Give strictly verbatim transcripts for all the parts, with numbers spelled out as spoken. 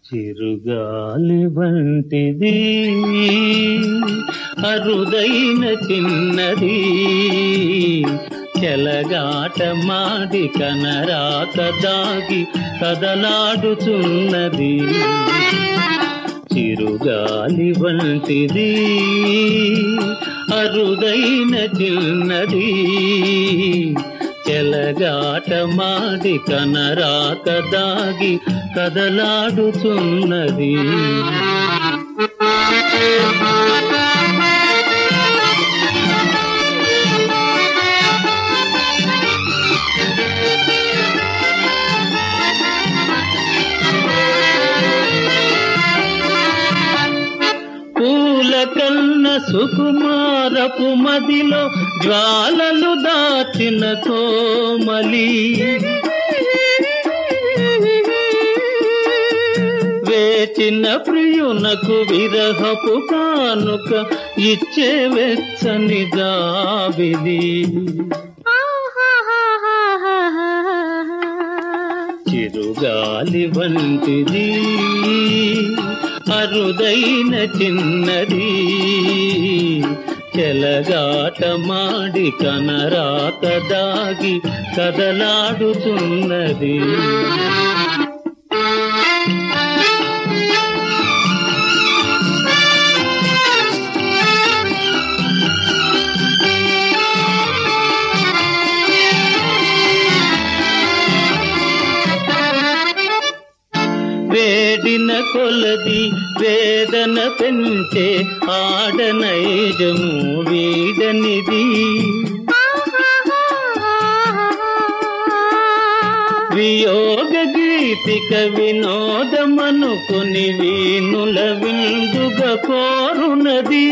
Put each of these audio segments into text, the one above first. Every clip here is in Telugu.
చిరుగాలి వంటిది అరుదైన చిన్నది చెలగాట మాడి కనరాక దాగి కదలాడుచున్నది. చిరుగాలి వంటిది అరుదైన చిన్నది చెలగాట మాడి కనరాక దాగి కదలాడుచున్నది. పూల కన్న సుకుమారపు మదిలో జ్వాలలు దాచిన కోమలి వేచిన ప్రియునకు విరహపు కానుక ఇచ్చే వెచ్చని జాబిలి. చిరుగాలి వంటిది అరుదైన చిన్నది చెలగాట మాడి కనరాక దాగి కదలాడుతున్నది. వేడిన కొలది వేదన పెంచే ఆడనైజము వీడనిది. వియోగ గీతిక వినోదమనుకుని వీణుల విందుగా కోరునది.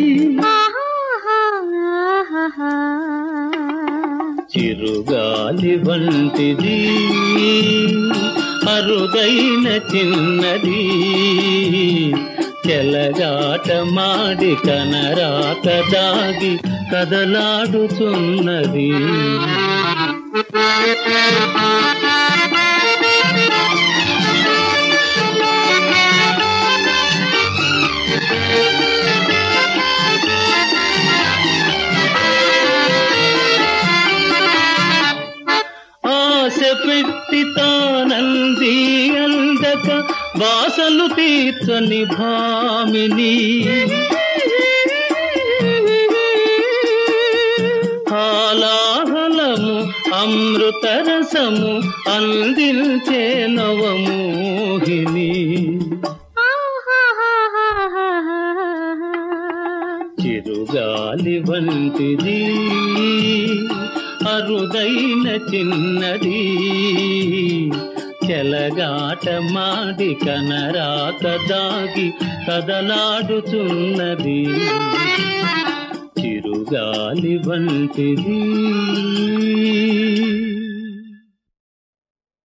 చిరుగాలి వంటిది అరుదైన చిన్నది చెలగాట మాడి కనరాక దాగి కదలాడుచున్నది. ఆశ పెట్టి తానంది అందక వాసలు తీర్చని భామిని. హాలాహలము అమృతరసము అందించే నవమోహిని. చిరుగాలి వంటిది అరుదైన చిన్నది చెలగాట మాడి కనరాక దాగి కదలాడుచున్నది. చిరుగాలి వంటిది.